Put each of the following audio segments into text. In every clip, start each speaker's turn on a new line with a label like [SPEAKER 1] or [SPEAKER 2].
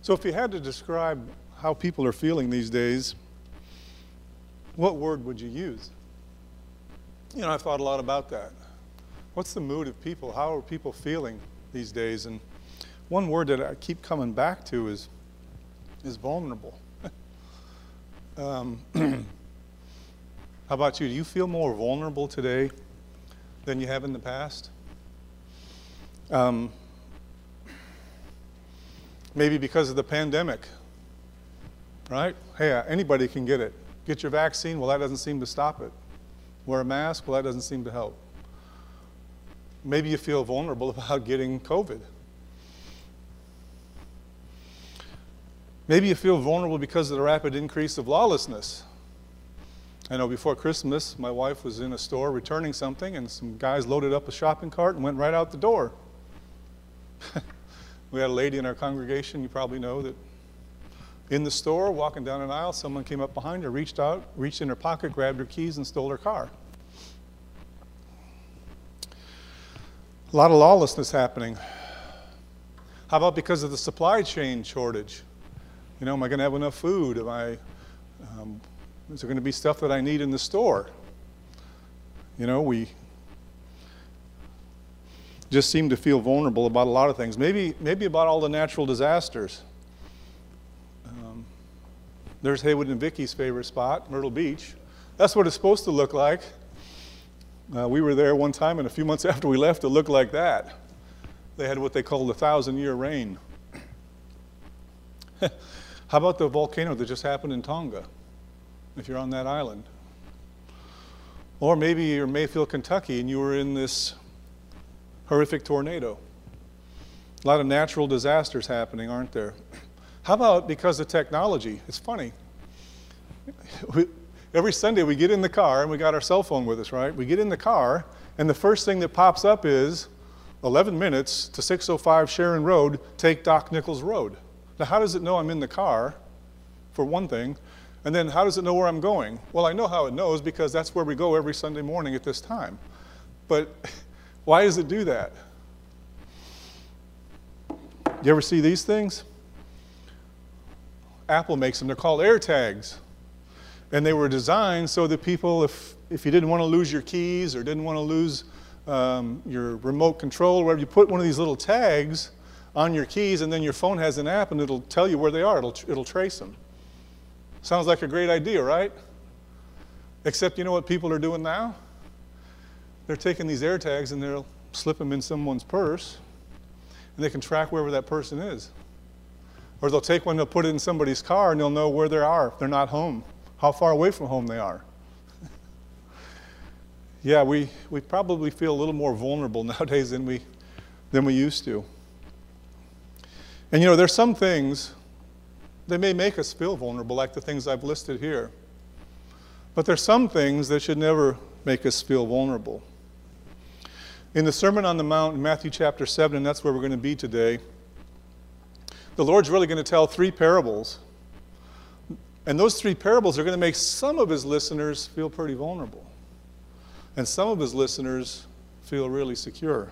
[SPEAKER 1] So if you had to describe how people are feeling these days, what word would you use? I've thought a lot about that. What's the mood of people? How are people feeling these days? And one word that I keep coming back to is vulnerable. How about you? Do you feel more vulnerable today than you have in the past? Maybe because of the pandemic, right? Hey, anybody can get it. Get your vaccine, well, that doesn't seem to stop it. Wear a mask, well, that doesn't seem to help. Maybe you feel vulnerable about getting COVID. Maybe you feel vulnerable because of the rapid increase of lawlessness. I know before Christmas, my wife was in a store returning something, and some guys loaded up a shopping cart and went right out the door. We had a lady in our congregation, you probably know, that in the store, walking down an aisle, someone came up behind her, reached out, reached in her pocket, grabbed her keys, and stole her car. A lot of lawlessness happening. How about because of the supply chain shortage? Am I going to have enough food? Is there going to be stuff that I need in the store? We just seem to feel vulnerable about a lot of things. Maybe about all the natural disasters. There's Haywood and Vicky's favorite spot, Myrtle Beach. That's what it's supposed to look like. We were there one time, and a few months after we left, it looked like that. They had what they called the 1,000-year rain. How about the volcano that just happened in Tonga, if you're on that island? Or maybe you're in Mayfield, Kentucky, and you were in this horrific tornado. A lot of natural disasters happening, aren't there? How about because of technology? It's funny. Every Sunday we get in the car, and we got our cell phone with us, right? We get in the car, and the first thing that pops up is 11 minutes to 605 Sharon Road, take Doc Nichols Road. Now, how does it know I'm in the car, for one thing? And then how does it know where I'm going? Well, I know how it knows because that's where we go every Sunday morning at this time. But why does it do that? You ever see these things? Apple makes them. They're called AirTags. And they were designed so that people, if you didn't want to lose your keys or didn't want to lose your remote control or whatever, you put one of these little tags on your keys, and then your phone has an app, and it'll tell you where they are. It'll trace them. Sounds like a great idea, right? Except you know what people are doing now? They're taking these AirTags and they'll slip them in someone's purse, and they can track wherever that person is. Or they'll take one, they'll put it in somebody's car, and they'll know where they are if they're not home, how far away from home they are. Yeah, we probably feel a little more vulnerable nowadays than we used to. And there's some things that may make us feel vulnerable, like the things I've listed here. But there's some things that should never make us feel vulnerable. In the Sermon on the Mount in Matthew chapter 7, and that's where we're going to be today, the Lord's really going to tell 3 parables. And those 3 parables are going to make some of his listeners feel pretty vulnerable. And some of his listeners feel really secure.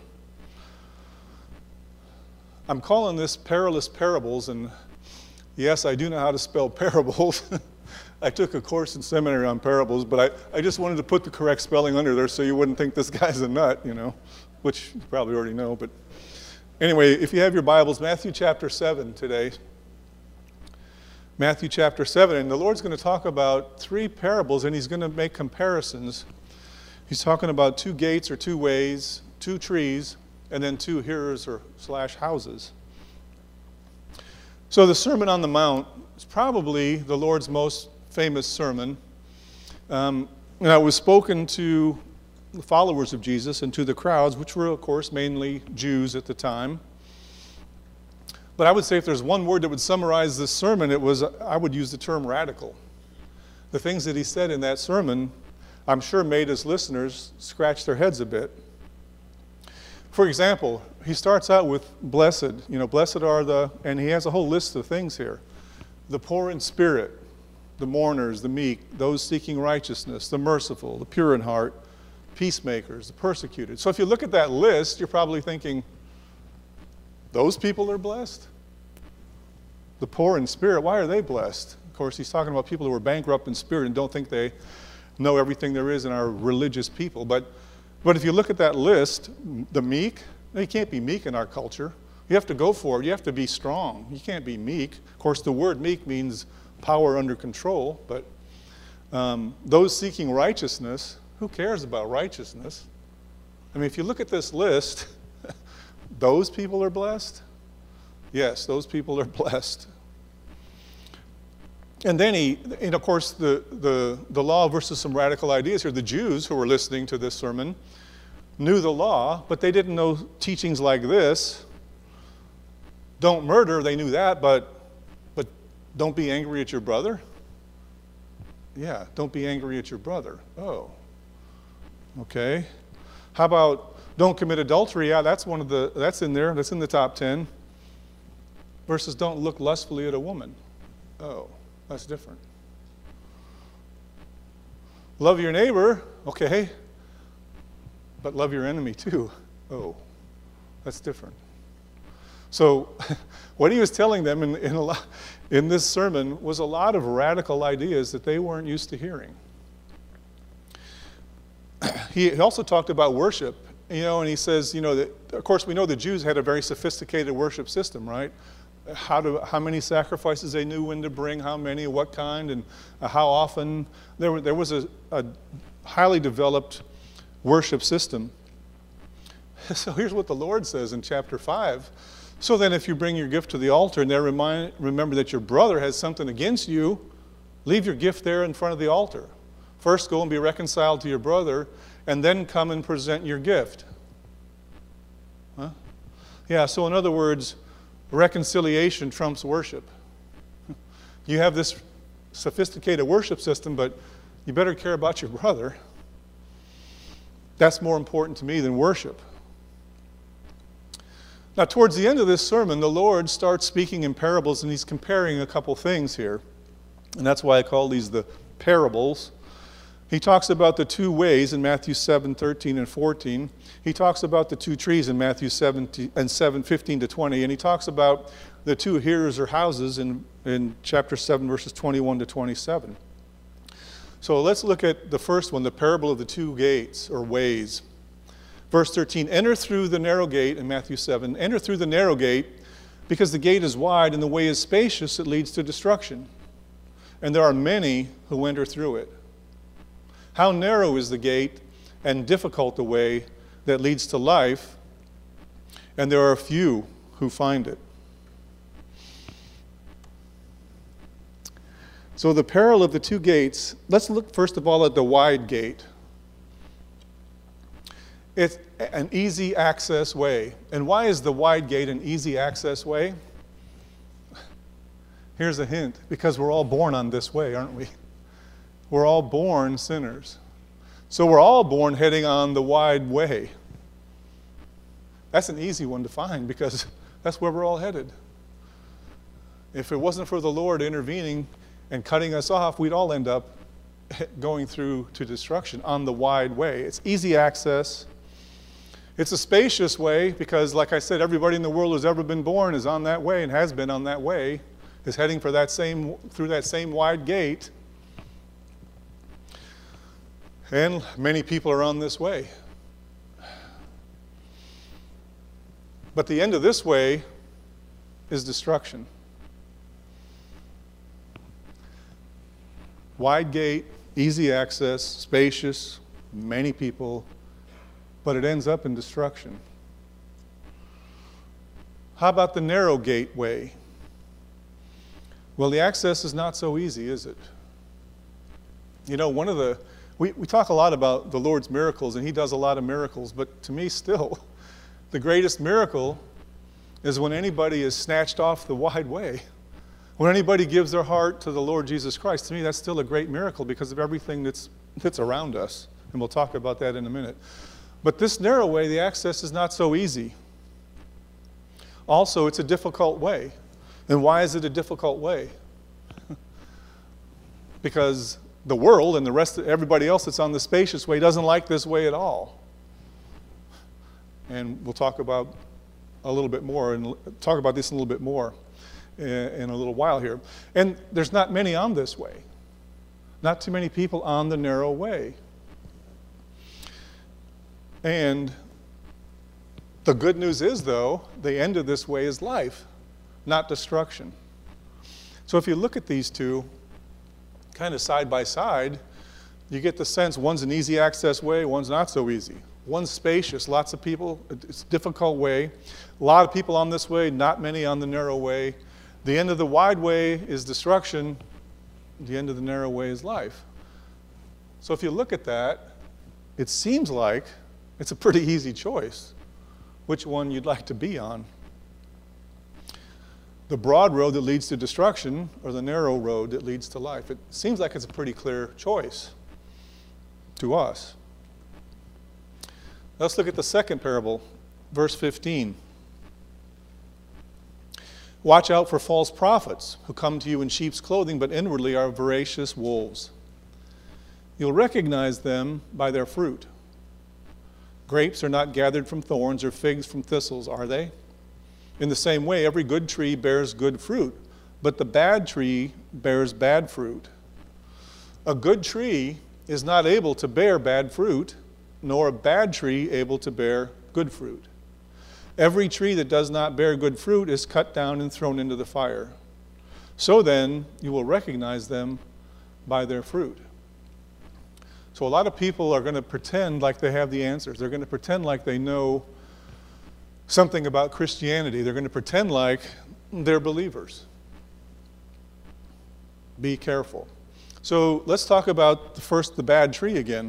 [SPEAKER 1] I'm calling this perilous parables, and yes, I do know how to spell parables. I took a course in seminary on parables, but I just wanted to put the correct spelling under there so you wouldn't think this guy's a nut, which you probably already know. But anyway, if you have your Bibles, Matthew chapter 7 today. Matthew chapter 7, and the Lord's going to talk about 3 parables, and he's going to make comparisons. He's talking about 2 gates or 2 ways, 2 trees, and then 2 hearers or / houses. So the Sermon on the Mount is probably the Lord's most famous sermon. And it was spoken to the followers of Jesus and to the crowds, which were, of course, mainly Jews at the time. But I would say if there's one word that would summarize this sermon, I would use the term radical. The things that he said in that sermon, I'm sure made his listeners scratch their heads a bit. For example, he starts out with blessed. Blessed are and he has a whole list of things here. The poor in spirit, the mourners, the meek, those seeking righteousness, the merciful, the pure in heart, peacemakers, the persecuted. So if you look at that list, you're probably thinking, those people are blessed? the poor in spirit, why are they blessed? Of course, he's talking about people who are bankrupt in spirit and don't think they know everything there is in our religious people. But if you look at that list, the meek, you can't be meek in our culture. You have to go for it. You have to be strong. You can't be meek. Of course, the word meek means power under control, but those seeking righteousness, who cares about righteousness? I mean, if you look at this list, those people are blessed? Yes, those people are blessed. And then and of course, the law versus some radical ideas here. The Jews who were listening to this sermon knew the law, but they didn't know teachings like this. Don't murder, they knew that, but don't be angry at your brother? Yeah, don't be angry at your brother. Oh, okay. How about don't commit adultery? Yeah, that's in there, that's in the top 10. Versus don't look lustfully at a woman. Oh, that's different. Love your neighbor, okay, but love your enemy too. Oh, that's different. So what he was telling them in this sermon was a lot of radical ideas that they weren't used to hearing. He also talked about worship, and he says, that, of course, we know the Jews had a very sophisticated worship system, right? How many sacrifices they knew when to bring, how many, what kind, and how often. There was a highly developed worship system. So here's what the Lord says in chapter 5. So then if you bring your gift to the altar and there remember that your brother has something against you, leave your gift there in front of the altar. First go and be reconciled to your brother, and then come and present your gift. Huh? Yeah, so in other words, reconciliation trumps worship. You have this sophisticated worship system, but you better care about your brother. That's more important to me than worship. Now, towards the end of this sermon, the Lord starts speaking in parables, and he's comparing a couple things here. And that's why I call these the parables. He talks about the two ways in Matthew 7:13 and 14. He talks about the two trees in Matthew 7:15 to 20. And he talks about the two hearers or houses in chapter 7, verses 21 to 27. So let's look at the first one, the parable of the two gates or ways. Verse 13, enter through the narrow gate in Matthew 7. Enter through the narrow gate because the gate is wide and the way is spacious, it leads to destruction. And there are many who enter through it. How narrow is the gate and difficult the way that leads to life, and there are few who find it. So the parable of the two gates, let's look first of all at the wide gate. It's an easy access way. And why is the wide gate an easy access way? Here's a hint. Because we're all born on this way, aren't we? We're all born sinners. So we're all born heading on the wide way. That's an easy one to find because that's where we're all headed. If it wasn't for the Lord intervening and cutting us off, we'd all end up going through to destruction on the wide way. It's easy access. It's a spacious way because, like I said, everybody in the world who's ever been born is on that way and has been on that way, is heading for through that same wide gate. And many people are on this way. But the end of this way is destruction. Wide gate, easy access, spacious, many people, but it ends up in destruction. How about the narrow gateway? Well, the access is not so easy, is it? We talk a lot about the Lord's miracles, and he does a lot of miracles, but to me still, the greatest miracle is when anybody is snatched off the wide way. When anybody gives their heart to the Lord Jesus Christ, to me that's still a great miracle because of everything that's around us. And we'll talk about that in a minute. But this narrow way, the access is not so easy. Also, it's a difficult way. And why is it a difficult way? Because the world and the rest of everybody else that's on the spacious way doesn't like this way at all. And we'll talk about this a little bit more. in a little while here. And there's not many on this way. Not too many people on the narrow way. And the good news is, though, the end of this way is life, not destruction. So if you look at these two kind of side by side, you get the sense one's an easy access way, one's not so easy. One's spacious, lots of people, it's a difficult way. A lot of people on this way, not many on the narrow way. The end of the wide way is destruction. The end of the narrow way is life. So if you look at that, it seems like it's a pretty easy choice which one you'd like to be on. The broad road that leads to destruction or the narrow road that leads to life. It seems like it's a pretty clear choice to us. Let's look at the second parable, verse 15. Watch out for false prophets who come to you in sheep's clothing, but inwardly are voracious wolves. You'll recognize them by their fruit. Grapes are not gathered from thorns or figs from thistles, are they? In the same way, every good tree bears good fruit, but the bad tree bears bad fruit. A good tree is not able to bear bad fruit, nor a bad tree able to bear good fruit. Every tree that does not bear good fruit is cut down and thrown into the fire. So then, you will recognize them by their fruit. So a lot of people are going to pretend like they have the answers. They're going to pretend like they know something about Christianity. They're going to pretend like they're believers. Be careful. So let's talk about the bad tree again.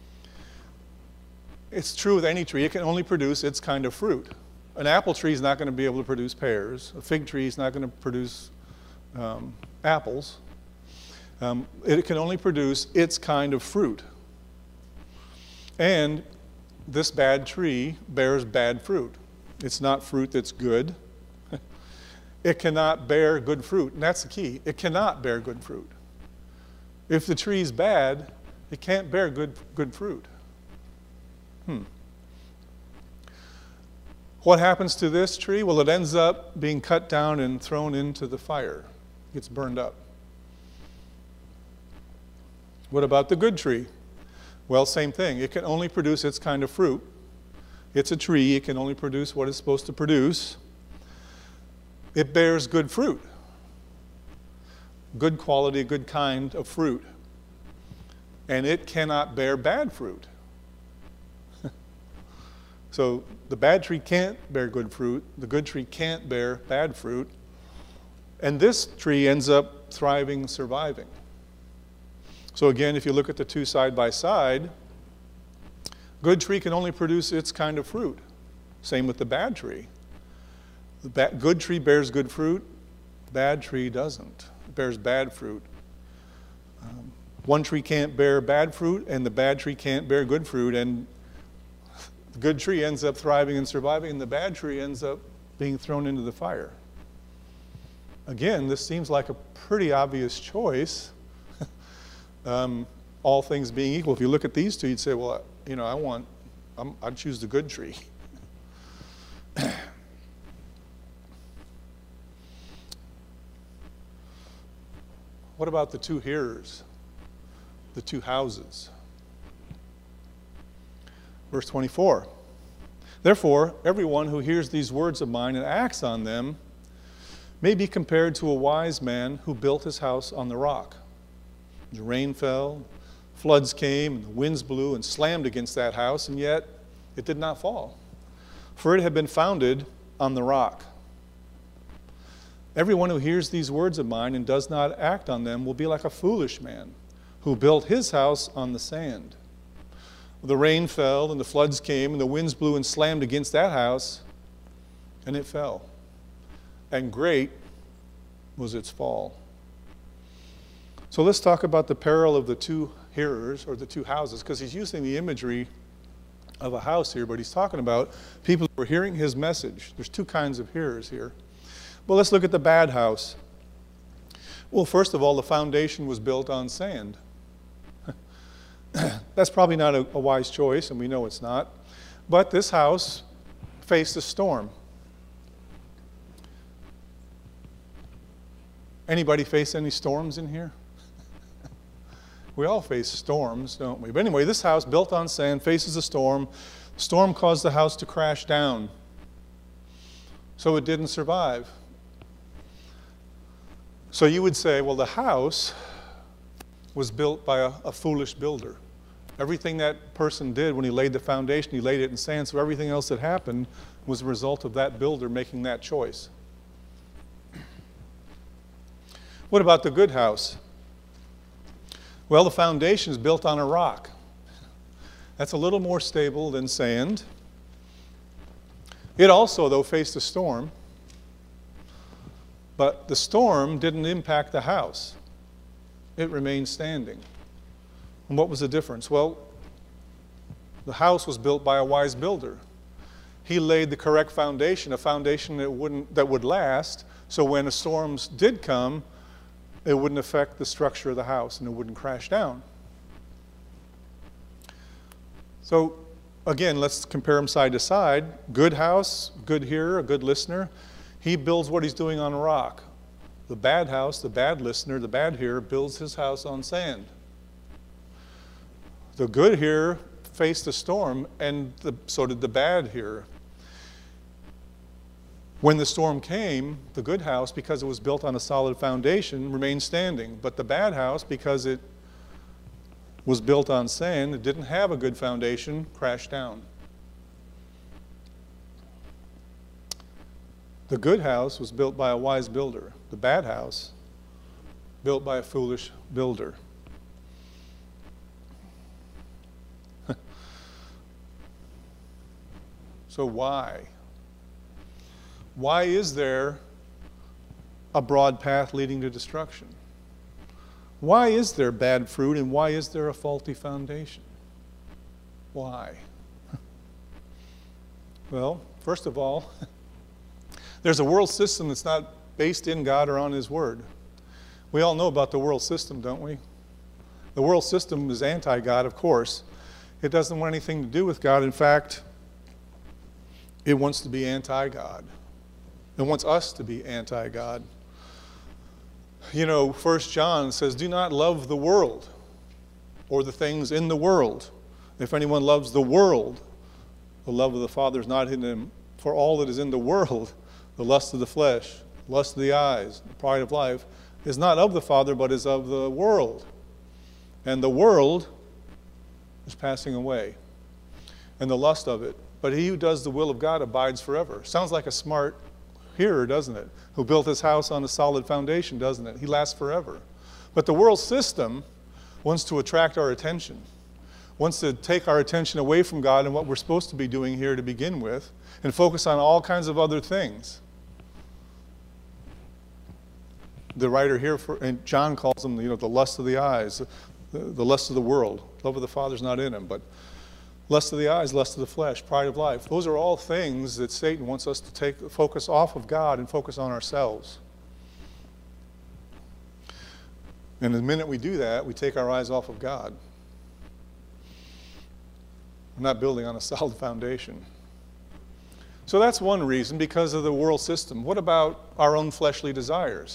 [SPEAKER 1] It's true with any tree. It can only produce its kind of fruit. An apple tree is not going to be able to produce pears. A fig tree is not going to produce apples. It can only produce its kind of fruit. And this bad tree bears bad fruit. It's not fruit that's good. It cannot bear good fruit, and that's the key. It cannot bear good fruit. If the tree's bad, it can't bear good fruit. What happens to this tree? Well, it ends up being cut down and thrown into the fire. It gets burned up. What about the good tree? Well, same thing. It can only produce its kind of fruit. It's a tree. It can only produce what it's supposed to produce. It bears good fruit. Good quality, good kind of fruit. And it cannot bear bad fruit. So the bad tree can't bear good fruit. The good tree can't bear bad fruit. And this tree ends up thriving, surviving. So again, if you look at the two side by side, good tree can only produce its kind of fruit. Same with the bad tree. The good tree bears good fruit. Bad tree doesn't. It bears bad fruit. One tree can't bear bad fruit, and the bad tree can't bear good fruit, and the good tree ends up thriving and surviving, and the bad tree ends up being thrown into the fire. Again, this seems like a pretty obvious choice, all things being equal. If you look at these two, you'd say, well, you know, I'd choose the good tree. What about the two hearers, the two houses? Verse 24, therefore, everyone who hears these words of mine and acts on them may be compared to a wise man who built his house on the rock. The rain fell, floods came, and the winds blew and slammed against that house, and yet it did not fall, for it had been founded on the rock. Everyone who hears these words of mine and does not act on them will be like a foolish man who built his house on the sand. The rain fell, and the floods came, and the winds blew and slammed against that house, and it fell. And great was its fall. So let's talk about the peril of the two hearers, or the two houses, because he's using the imagery of a house here, but he's talking about people who are hearing his message. There's two kinds of hearers here. Well, let's look at the bad house. Well, first of all, the foundation was built on sand. That's probably not a wise choice, and we know it's not. But this house faced a storm. Anybody face any storms in here? We all face storms, don't we? But anyway, this house, built on sand, faces a storm. The storm caused the house to crash down, so it didn't survive. So you would say, well, the house was built by a foolish builder. Everything that person did when he laid the foundation, he laid it in sand, so everything else that happened was a result of that builder making that choice. What about the good house? Well, the foundation is built on a rock. That's a little more stable than sand. It also, though, faced a storm, but the storm didn't impact the house. It remained standing. And what was the difference? Well, the house was built by a wise builder. He laid the correct foundation, a foundation that would last, so when the storms did come, it wouldn't affect the structure of the house and it wouldn't crash down. So again, let's compare them side to side. Good house, good hearer, a good listener. He builds what he's doing on a rock. The bad house, the bad listener, the bad hearer builds his house on sand. The good hearer faced a storm, and so did the bad hearer. When the storm came, the good house, because it was built on a solid foundation, remained standing. But the bad house, because it was built on sand, it didn't have a good foundation, crashed down. The good house was built by a wise builder. The bad house, built by a foolish builder. So why? Why is there a broad path leading to destruction? Why is there bad fruit and why is there a faulty foundation? Why? Well, first of all, there's a world system that's not based in God or on His Word. We all know about the world system, don't we? The world system is anti-God, of course. It doesn't want anything to do with God. In fact, it wants to be anti-God. It wants us to be anti-God. You know, 1 John says, do not love the world or the things in the world. If anyone loves the world, the love of the Father is not in him. For all that is in the world, the lust of the flesh, lust of the eyes, the pride of life, is not of the Father, but is of the world. And the world is passing away, and the lust of it. But he who does the will of God abides forever. Sounds like a smart hearer, doesn't it? Who built his house on a solid foundation, doesn't it? He lasts forever. But the world system wants to attract our attention, wants to take our attention away from God and what we're supposed to be doing here to begin with, and focus on all kinds of other things. The writer here, and John calls them, the lust of the eyes, the lust of the world. Love of the Father's not in him, but lust of the eyes, lust of the flesh, pride of life. Those are all things that Satan wants us to take the focus off of God and focus on ourselves. And the minute we do that, we take our eyes off of God. We're not building on a solid foundation. So that's one reason, because of the world system. What about our own fleshly desires?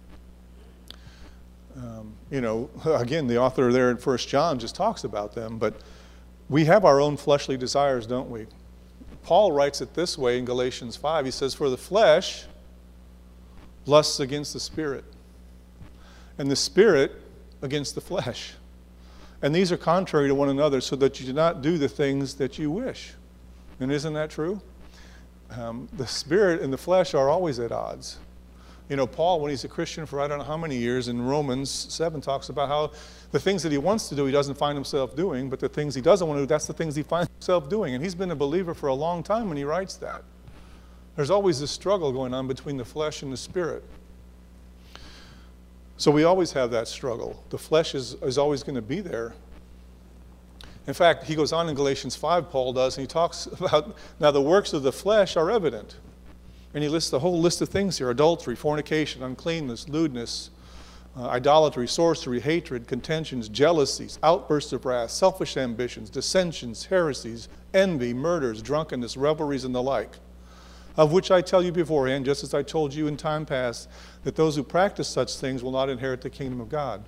[SPEAKER 1] Again, the author there in 1 John just talks about them, but we have our own fleshly desires, don't we? Paul writes it this way in Galatians 5. He says, for the flesh lusts against the spirit, and the spirit against the flesh. And these are contrary to one another, so that you do not do the things that you wish. And isn't that true? The spirit and the flesh are always at odds. Paul, when he's a Christian for I don't know how many years, in Romans 7 talks about how the things that he wants to do, he doesn't find himself doing, but the things he doesn't want to do, that's the things he finds himself doing. And he's been a believer for a long time when he writes that. There's always this struggle going on between the flesh and the spirit. So we always have that struggle. The flesh is always going to be there. In fact, he goes on in Galatians 5, Paul does, and he talks about, now the works of the flesh are evident. And he lists the whole list of things here: adultery, fornication, uncleanness, lewdness, idolatry, sorcery, hatred, contentions, jealousies, outbursts of wrath, selfish ambitions, dissensions, heresies, envy, murders, drunkenness, revelries, and the like, of which I tell you beforehand, just as I told you in time past, that those who practice such things will not inherit the kingdom of God.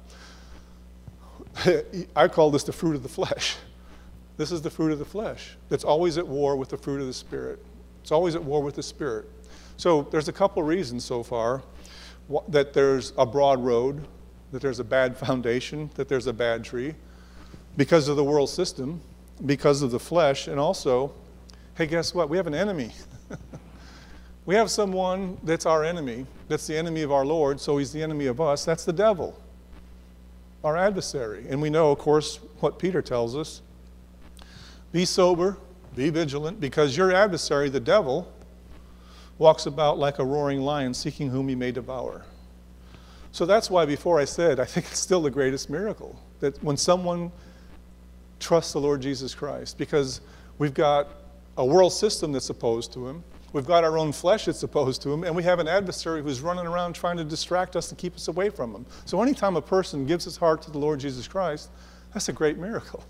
[SPEAKER 1] I call this the fruit of the flesh. This is the fruit of the flesh that's always at war with the fruit of the Spirit. It's always at war with the Spirit. So there's a couple reasons so far that there's a broad road, that there's a bad foundation, that there's a bad tree, because of the world system, because of the flesh, and also, hey, guess what? We have an enemy. We have someone that's our enemy, that's the enemy of our Lord, so he's the enemy of us. That's the devil, our adversary. And we know, of course, what Peter tells us. Be sober, be vigilant, because your adversary, the devil, walks about like a roaring lion, seeking whom he may devour. So that's why before I said, I think it's still the greatest miracle, that when someone trusts the Lord Jesus Christ, because we've got a world system that's opposed to him, we've got our own flesh that's opposed to him, and we have an adversary who's running around trying to distract us and keep us away from him. So anytime a person gives his heart to the Lord Jesus Christ, that's a great miracle.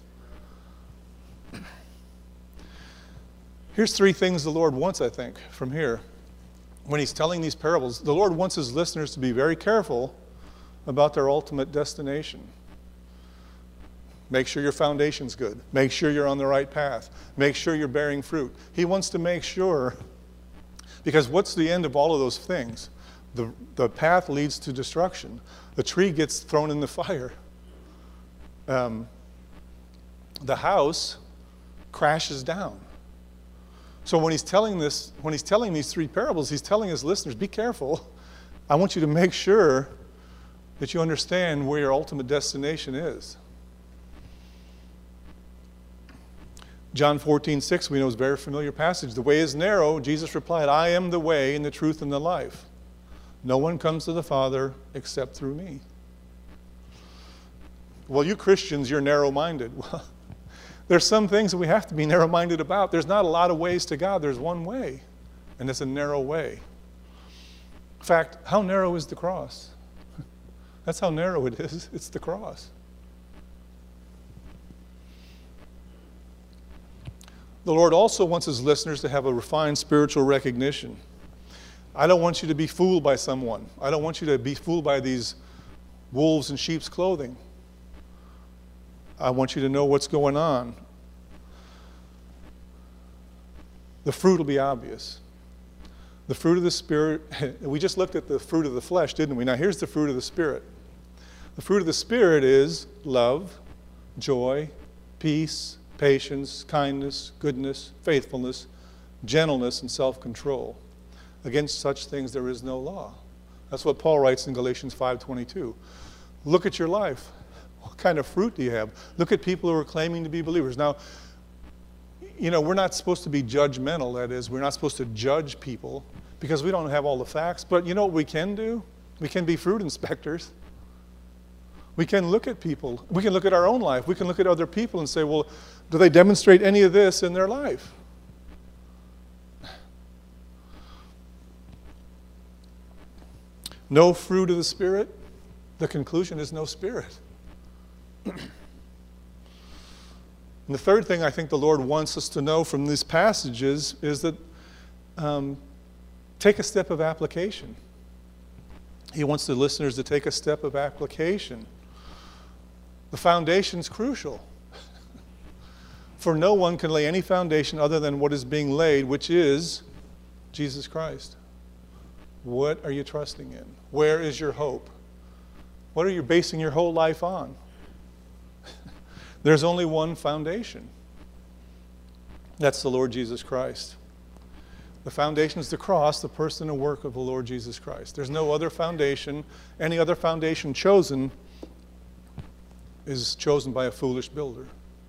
[SPEAKER 1] Here's three things the Lord wants, I think, from here. When he's telling these parables, the Lord wants his listeners to be very careful about their ultimate destination. Make sure your foundation's good. Make sure you're on the right path. Make sure you're bearing fruit. He wants to make sure, because what's the end of all of those things? The path leads to destruction. The tree gets thrown in the fire. The house crashes down. So when he's telling these three parables, he's telling his listeners, be careful. I want you to make sure that you understand where your ultimate destination is. John 14:6, we know is a very familiar passage. The way is narrow. Jesus replied, I am the way and the truth and the life. No one comes to the Father except through me. Well, you Christians, you're narrow-minded. Well, there's some things that we have to be narrow-minded about. There's not a lot of ways to God. There's one way, and it's a narrow way. In fact, how narrow is the cross? That's how narrow it is. It's the cross. The Lord also wants his listeners to have a refined spiritual recognition. I don't want you to be fooled by someone. I don't want you to be fooled by these wolves in sheep's clothing. I want you to know what's going on. The fruit will be obvious. The fruit of the Spirit, we just looked at the fruit of the flesh, didn't we? Now here's the fruit of the Spirit. The fruit of the Spirit is love, joy, peace, patience, kindness, goodness, faithfulness, gentleness, and self-control. Against such things there is no law. That's what Paul writes in Galatians 5:22. Look at your life. What kind of fruit do you have? Look at people who are claiming to be believers. Now, you know, we're not supposed to be judgmental, that is. We're not supposed to judge people because we don't have all the facts. But you know what we can do? We can be fruit inspectors. We can look at people. We can look at our own life. We can look at other people and say, well, do they demonstrate any of this in their life? No fruit of the Spirit? The conclusion is no Spirit. And the third thing I think the Lord wants us to know from these passages is that take a step of application. He wants the listeners to take a step of application. The foundation's crucial. For no one can lay any foundation other than what is being laid, which is Jesus Christ. What are you trusting in? Where is your hope? What are you basing your whole life on? There's only one foundation. That's the Lord Jesus Christ. The foundation is the cross, the person and work of the Lord Jesus Christ. There's no other foundation. Any other foundation chosen is chosen by a foolish builder.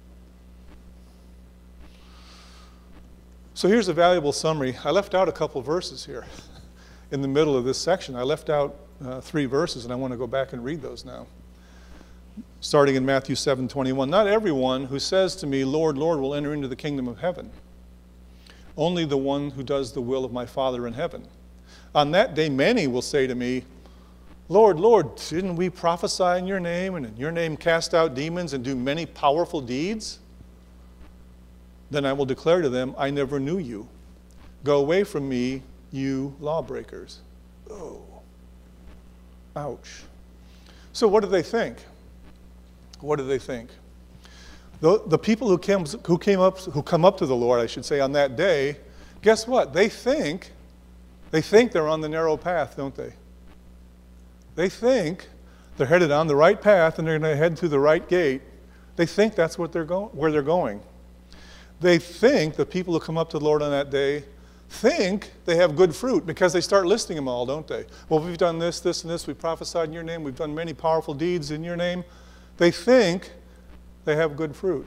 [SPEAKER 1] So here's a valuable summary. I left out a couple verses here in the middle of this section. I left out 3 verses, and I want to go back and read those now. Starting in Matthew 7:21. Not everyone who says to me, Lord, Lord, will enter into the kingdom of heaven. Only the one who does the will of my Father in heaven. On that day, many will say to me, Lord, Lord, didn't we prophesy in your name, and in your name cast out demons and do many powerful deeds? Then I will declare to them, I never knew you. Go away from me, you lawbreakers. Oh, ouch. So what do they think? What do they think? The people who come up to the Lord, I should say, on that day, guess what? They think they're on the narrow path, don't they? They think they're headed on the right path and they're going to head through the right gate. They think that's where they're going. They think the people who come up to the Lord on that day think they have good fruit because they start listing them all, don't they? Well, we've done this, this, and this. We prophesied in your name. We've done many powerful deeds in your name. They think they have good fruit.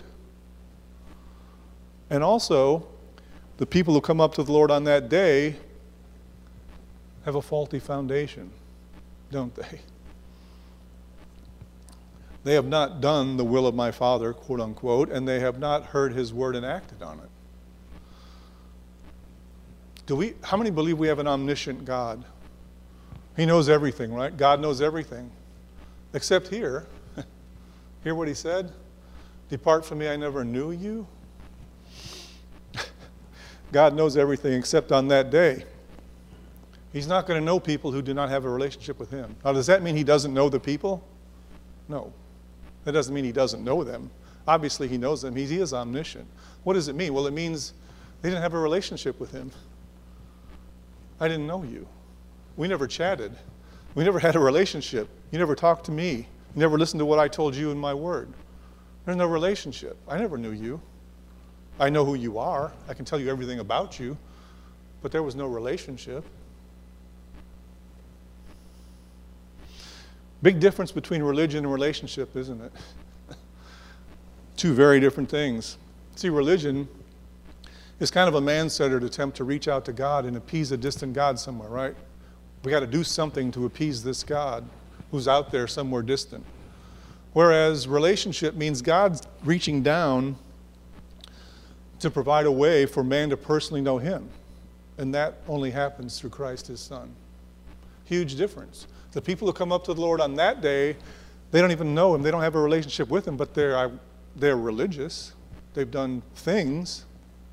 [SPEAKER 1] And also, the people who come up to the Lord on that day have a faulty foundation, don't they? They have not done the will of my Father, quote unquote, and they have not heard his word and acted on it. How many believe we have an omniscient God? He knows everything, right? God knows everything. Except here. Hear what he said? Depart from me, I never knew you. God knows everything except on that day. He's not going to know people who do not have a relationship with him. Now, does that mean he doesn't know the people? No. That doesn't mean he doesn't know them. Obviously, he knows them. He is omniscient. What does it mean? Well, it means they didn't have a relationship with him. I didn't know you. We never chatted. We never had a relationship. You never talked to me. You never listened to what I told you in my word. There's no relationship. I never knew you. I know who you are. I can tell you everything about you. But there was no relationship. Big difference between religion and relationship, isn't it? Two very different things. See, religion is kind of a man-centered attempt to reach out to God and appease a distant God somewhere, right? We got to do something to appease this God who's out there somewhere distant. Whereas relationship means God's reaching down to provide a way for man to personally know him. And that only happens through Christ, his Son. Huge difference. The people who come up to the Lord on that day, they don't even know him. They don't have a relationship with him, but they're religious. They've done things.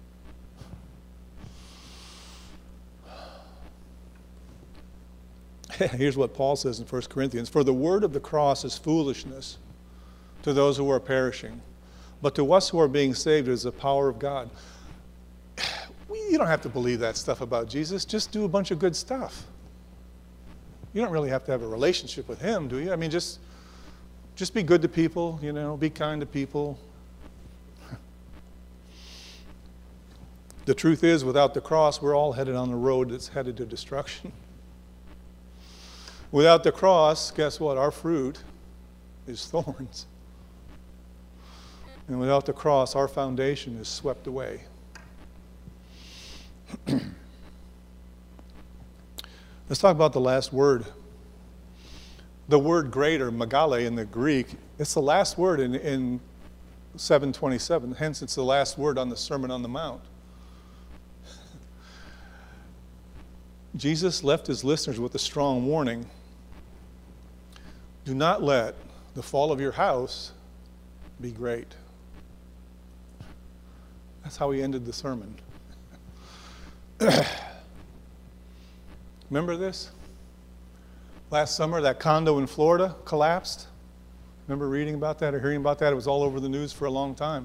[SPEAKER 1] Here's what Paul says in 1 Corinthians. For the word of the cross is foolishness to those who are perishing, but to us who are being saved is the power of God. You don't have to believe that stuff about Jesus. Just do a bunch of good stuff. You don't really have to have a relationship with him, do you? I mean, just be good to people, be kind to people. The truth is, without the cross, we're all headed on the road that's headed to destruction. Without the cross, guess what? Our fruit is thorns. And without the cross, our foundation is swept away. Let's talk about the last word. The word great, or megale in the Greek, it's the last word in 7:27. Hence, it's the last word on the Sermon on the Mount. Jesus left his listeners with a strong warning. Do not let the fall of your house be great. That's how he ended the sermon. Remember this? Last summer, that condo in Florida collapsed. Remember reading about that or hearing about that? It was all over the news for a long time.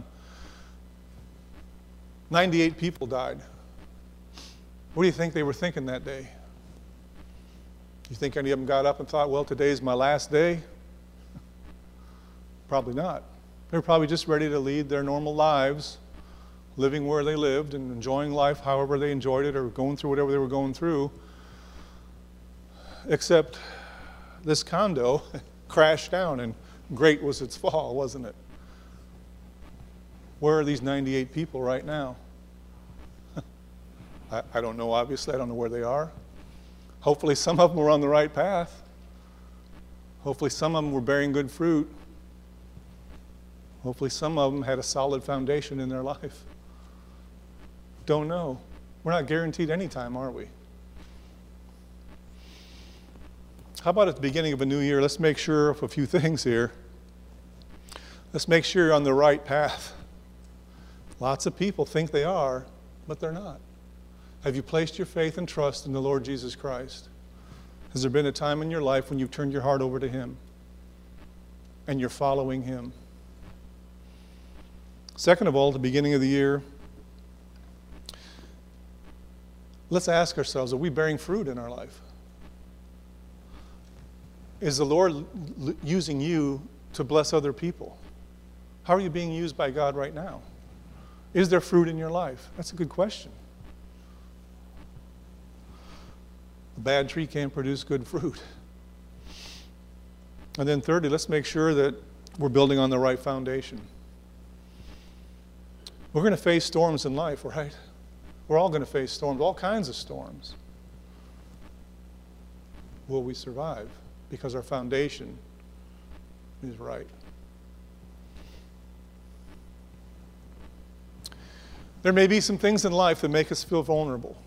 [SPEAKER 1] 98 people died. What do you think they were thinking that day? You think any of them got up and thought, well, today's my last day? Probably not. They were probably just ready to lead their normal lives, living where they lived and enjoying life however they enjoyed it, or going through whatever they were going through. Except this condo crashed down, and great was its fall, wasn't it? Where are these 98 people right now? I don't know, obviously. I don't know where they are. Hopefully some of them were on the right path. Hopefully some of them were bearing good fruit. Hopefully some of them had a solid foundation in their life. Don't know. We're not guaranteed any time, are we? How about at the beginning of a new year, let's make sure of a few things here. Let's make sure you're on the right path. Lots of people think they are, but they're not. Have you placed your faith and trust in the Lord Jesus Christ? Has there been a time in your life when you've turned your heart over to Him and you're following Him? Second of all, at the beginning of the year, let's ask ourselves, are we bearing fruit in our life? Is the Lord using you to bless other people? How are you being used by God right now? Is there fruit in your life? That's a good question. A bad tree can't produce good fruit. And then thirdly, let's make sure that we're building on the right foundation. We're going to face storms in life, right? We're all going to face storms, all kinds of storms. Will we survive? Because our foundation is right. There may be some things in life that make us feel vulnerable.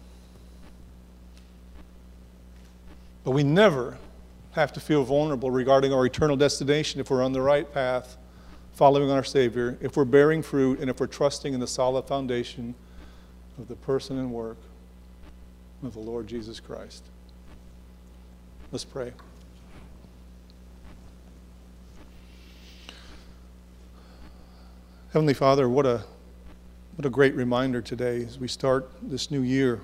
[SPEAKER 1] But we never have to feel vulnerable regarding our eternal destination if we're on the right path, following our Savior, if we're bearing fruit, and if we're trusting in the solid foundation of the person and work of the Lord Jesus Christ. Let's pray. Heavenly Father, what a great reminder today as we start this new year.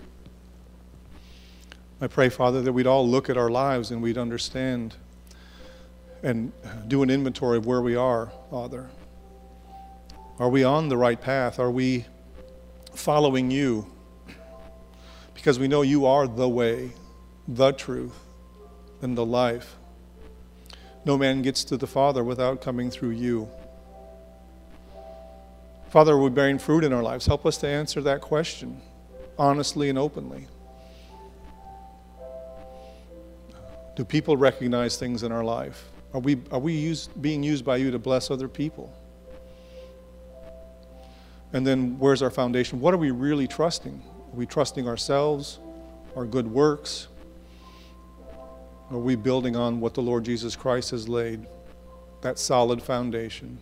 [SPEAKER 1] I pray, Father, that we'd all look at our lives and we'd understand and do an inventory of where we are, Father. Are we on the right path? Are we following you? Because we know you are the way, the truth, and the life. No man gets to the Father without coming through you. Father, are we bearing fruit in our lives? Help us to answer that question honestly and openly. Do people recognize things in our life? Are we being used by you to bless other people? And then where's our foundation? What are we really trusting? Are we trusting ourselves, our good works? Are we building on what the Lord Jesus Christ has laid, that solid foundation?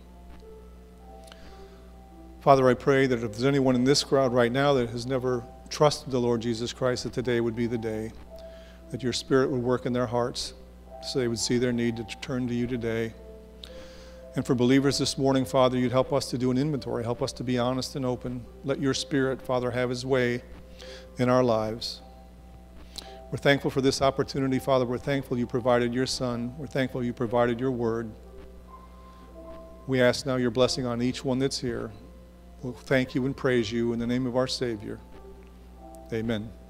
[SPEAKER 1] Father, I pray that if there's anyone in this crowd right now that has never trusted the Lord Jesus Christ, that today would be the day that your Spirit would work in their hearts so they would see their need to turn to you today. And for believers this morning, Father, you'd help us to do an inventory. Help us to be honest and open. Let your Spirit, Father, have his way in our lives. We're thankful for this opportunity, Father. We're thankful you provided your Son. We're thankful you provided your word. We ask now your blessing on each one that's here. We'll thank you and praise you in the name of our Savior. Amen.